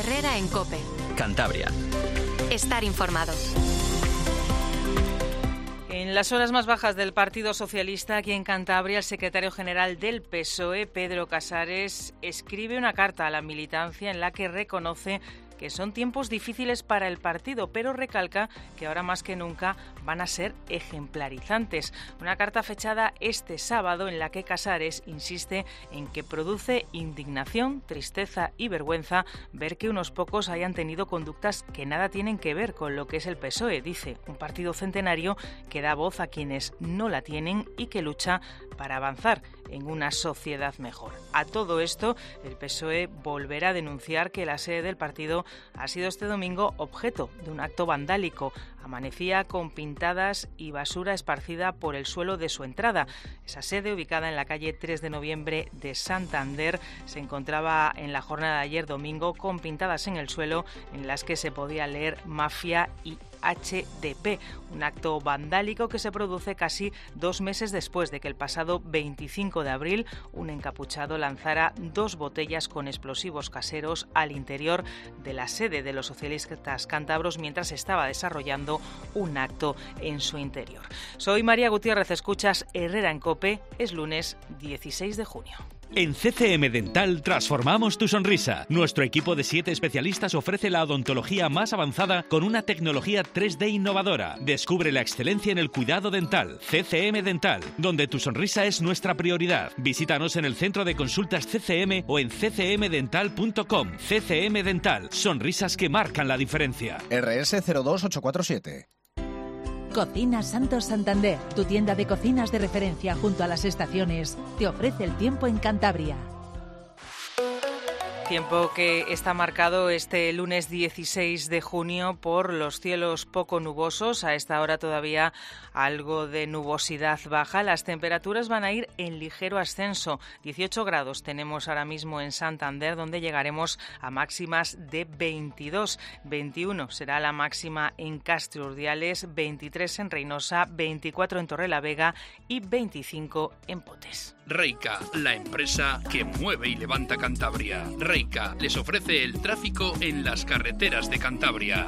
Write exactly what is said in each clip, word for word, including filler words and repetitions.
Herrera en COPE. Cantabria. Estar informado. En las horas más bajas del Partido Socialista, aquí en Cantabria, el secretario general del P S O E, Pedro Casares, escribe una carta a la militancia en la que reconoce que son tiempos difíciles para el partido, pero recalca que ahora más que nunca van a ser ejemplarizantes. Una carta fechada este sábado en la que Casares insiste en que produce indignación, tristeza y vergüenza ver que unos pocos hayan tenido conductas que nada tienen que ver con lo que es el P S O E. Dice, un partido centenario que da voz a quienes no la tienen y que lucha para avanzar en una sociedad mejor. A todo esto, el P S O E volverá a denunciar que la sede del partido ha sido este domingo objeto de un acto vandálico. Amanecía con pintadas y basura esparcida por el suelo de su entrada. Esa sede, ubicada en la calle tres de noviembre de Santander, se encontraba en la jornada de ayer domingo con pintadas en el suelo en las que se podía leer Mafia y H D P, un acto vandálico que se produce casi dos meses después de que el pasado veinticinco de abril un encapuchado lanzara dos botellas con explosivos caseros al interior de la sede de los socialistas cántabros mientras estaba desarrollando un acto en su interior. Soy María Gutiérrez, escuchas Herrera en COPE, es lunes dieciséis de junio. En C C M Dental transformamos tu sonrisa. Nuestro equipo de siete especialistas ofrece la odontología más avanzada con una tecnología tres D innovadora. Descubre la excelencia en el cuidado dental. C C M Dental, donde tu sonrisa es nuestra prioridad. Visítanos en el centro de consultas C C M o en c c m dental punto com. C C M Dental, sonrisas que marcan la diferencia. R S cero dos ocho cuatro siete. Cocinas Santos Santander, tu tienda de cocinas de referencia junto a las estaciones, te ofrece el tiempo en Cantabria. Tiempo que está marcado este lunes dieciséis de junio por los cielos poco nubosos. A esta hora todavía algo de nubosidad baja. Las temperaturas van a ir en ligero ascenso. dieciocho grados tenemos ahora mismo en Santander, donde llegaremos a máximas de veintidós. veintiuno será la máxima en Castro Urdiales, veintitrés en Reynosa, veinticuatro en Torrelavega y veinticinco en Potes. Reica, la empresa que mueve y levanta Cantabria. Reica les ofrece el tráfico en las carreteras de Cantabria.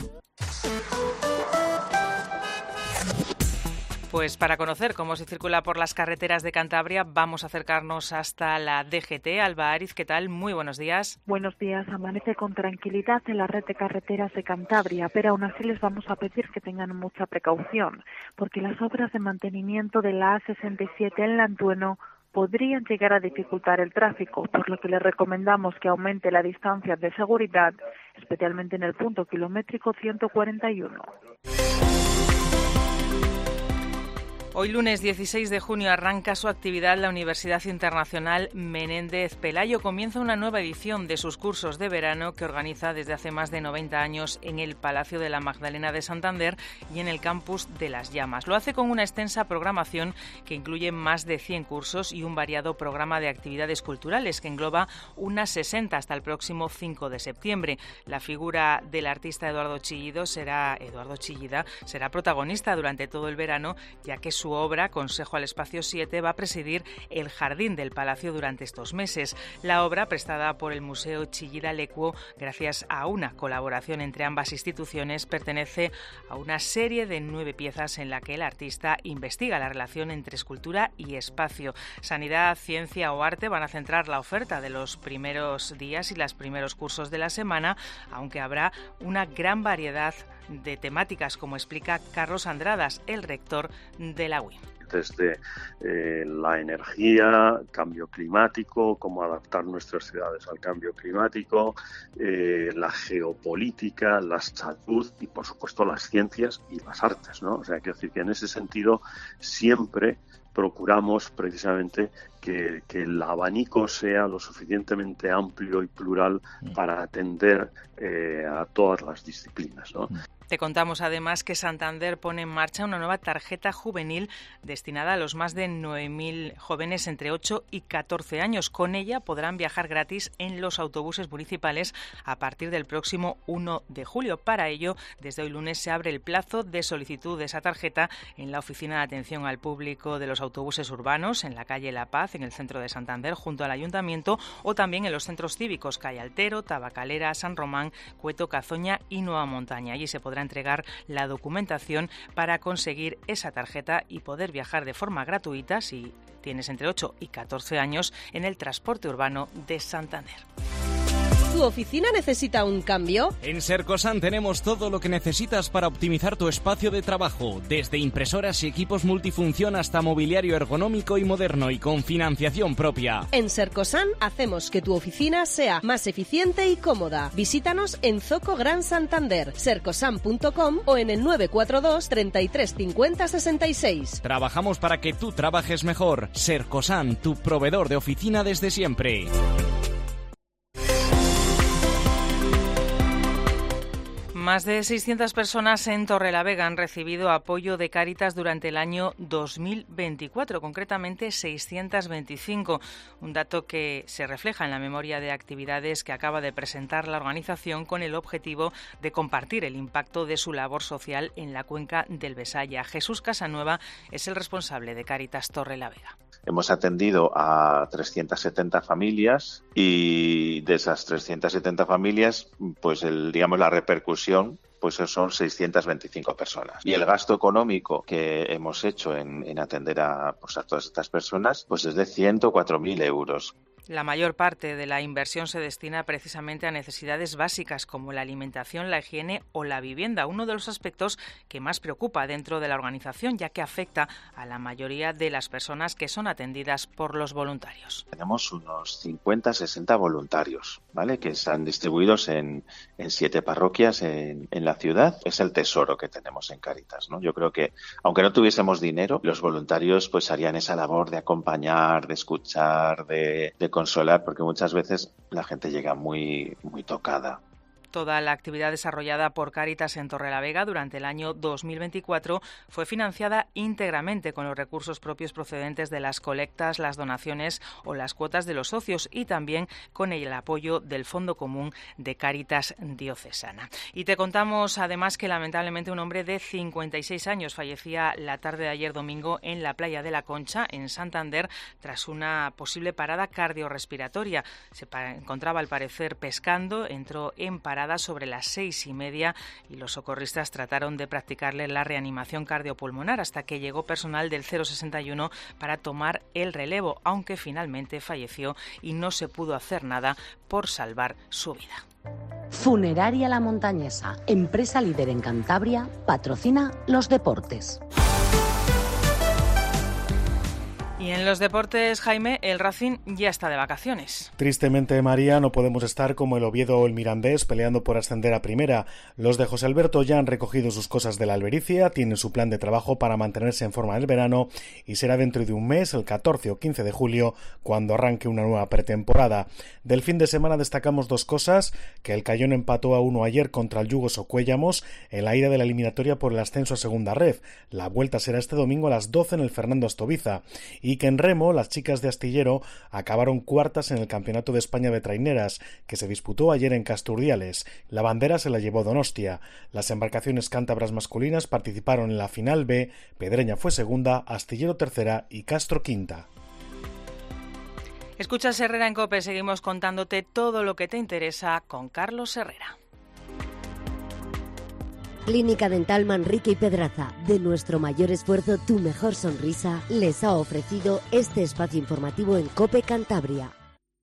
Pues para conocer cómo se circula por las carreteras de Cantabria, vamos a acercarnos hasta la D G T. Alba Ariz, ¿qué tal? Muy buenos días. Buenos días. Amanece con tranquilidad en la red de carreteras de Cantabria, pero aún así les vamos a pedir que tengan mucha precaución, porque las obras de mantenimiento de la A sesenta y siete en Lantueno podrían llegar a dificultar el tráfico, por lo que les recomendamos que aumente la distancia de seguridad, especialmente en el punto kilométrico ciento cuarenta y uno. Hoy lunes dieciséis de junio arranca su actividad la Universidad Internacional Menéndez Pelayo. Comienza una nueva edición de sus cursos de verano que organiza desde hace más de noventa años en el Palacio de la Magdalena de Santander y en el campus de Las Llamas. Lo hace con una extensa programación que incluye más de cien cursos y un variado programa de actividades culturales que engloba unas sesenta hasta el próximo cinco de septiembre. La figura del artista Eduardo Chillido será, Eduardo Chillida será protagonista durante todo el verano, ya que su obra, Consejo al Espacio siete, va a presidir el jardín del Palacio durante estos meses. La obra, prestada por el Museo Chillida Lecuo, gracias a una colaboración entre ambas instituciones, pertenece a una serie de nueve piezas en la que el artista investiga la relación entre escultura y espacio. Sanidad, ciencia o arte van a centrar la oferta de los primeros días y los primeros cursos de la semana, aunque habrá una gran variedad de temáticas, como explica Carlos Andradas, el rector de la U I M. Desde eh, la energía, cambio climático, cómo adaptar nuestras ciudades al cambio climático, eh, la geopolítica, la salud y, por supuesto, las ciencias y las artes, ¿no? O sea, quiero decir que en ese sentido siempre procuramos precisamente que, que el abanico sea lo suficientemente amplio y plural para atender eh, a todas las disciplinas, ¿no? Te contamos además que Santander pone en marcha una nueva tarjeta juvenil destinada a los más de nueve mil jóvenes entre ocho y catorce años. Con ella podrán viajar gratis en los autobuses municipales a partir del próximo uno de julio. Para ello, desde hoy lunes se abre el plazo de solicitud de esa tarjeta en la Oficina de Atención al Público de los Autobuses Urbanos, en la calle La Paz, en el centro de Santander, junto al Ayuntamiento, o también en los centros cívicos Calle Altero, Tabacalera, San Román, Cueto, Cazoña y Nueva Montaña. Allí se podrá entregar la documentación para conseguir esa tarjeta y poder viajar de forma gratuita, si tienes entre ocho y catorce años, en el transporte urbano de Santander. ¿Tu oficina necesita un cambio? En Sercosan tenemos todo lo que necesitas para optimizar tu espacio de trabajo, desde impresoras y equipos multifunción hasta mobiliario ergonómico y moderno y con financiación propia. En Sercosan hacemos que tu oficina sea más eficiente y cómoda. Visítanos en Zoco Gran Santander, sercosan punto com o en el nueve cuatro dos, treinta y tres, cincuenta, sesenta y seis. Trabajamos para que tú trabajes mejor. Sercosan, tu proveedor de oficina desde siempre. Más de seiscientas personas en Torrelavega han recibido apoyo de Cáritas durante el año dos mil veinticuatro, concretamente seiscientas veinticinco, un dato que se refleja en la memoria de actividades que acaba de presentar la organización con el objetivo de compartir el impacto de su labor social en la cuenca del Besaya. Jesús Casanueva es el responsable de Cáritas Torrelavega. Hemos atendido a trescientas setenta familias y de esas trescientas setenta familias, pues el, digamos la repercusión pues son seiscientas veinticinco personas. Y el gasto económico que hemos hecho en, en atender a, pues a todas estas personas pues es de ciento cuatro mil euros. La mayor parte de la inversión se destina precisamente a necesidades básicas como la alimentación, la higiene o la vivienda, uno de los aspectos que más preocupa dentro de la organización, ya que afecta a la mayoría de las personas que son atendidas por los voluntarios. Tenemos unos cincuenta, sesenta voluntarios, ¿vale?, que están distribuidos en, en siete parroquias en, en la ciudad. Es el tesoro que tenemos en Cáritas, ¿no? Yo creo que, aunque no tuviésemos dinero, los voluntarios pues harían esa labor de acompañar, de escuchar, de, de consolar, porque muchas veces la gente llega muy, muy tocada. Toda la actividad desarrollada por Cáritas en Torrelavega durante el año dos mil veinticuatro fue financiada íntegramente con los recursos propios procedentes de las colectas, las donaciones o las cuotas de los socios y también con el apoyo del Fondo Común de Cáritas Diocesana. Y te contamos además que lamentablemente un hombre de cincuenta y seis años fallecía la tarde de ayer domingo en la playa de la Concha, en Santander, tras una posible parada cardiorrespiratoria. Se encontraba al parecer pescando, entró en parada sobre las seis y media y los socorristas trataron de practicarle la reanimación cardiopulmonar hasta que llegó personal del cero sesenta y uno para tomar el relevo, aunque finalmente falleció y no se pudo hacer nada por salvar su vida. Funeraria La Montañesa, empresa líder en Cantabria, patrocina los deportes. Y en los deportes, Jaime, el Racing ya está de vacaciones. Tristemente, María, no podemos estar como el Oviedo o el Mirandés peleando por ascender a primera. Los de José Alberto ya han recogido sus cosas de la Albericia, tienen su plan de trabajo para mantenerse en forma en el verano y será dentro de un mes, el catorce o quince de julio, cuando arranque una nueva pretemporada. Del fin de semana destacamos dos cosas: que el Cayón empató a uno ayer contra el Yugo Socuéllamos en la ida de la eliminatoria por el ascenso a segunda red. La vuelta será este domingo a las doce en el Fernando Astoviza. Y que en remo las chicas de Astillero acabaron cuartas en el Campeonato de España de Traineras, que se disputó ayer en Casturdiales. La bandera se la llevó Donostia. Las embarcaciones cántabras masculinas participaron en la final B, Pedreña fue segunda, Astillero tercera y Castro quinta. Escuchas Herrera en COPE, seguimos contándote todo lo que te interesa con Carlos Herrera. Clínica Dental Manrique y Pedraza, de nuestro mayor esfuerzo, tu mejor sonrisa, les ha ofrecido este espacio informativo en COPE Cantabria.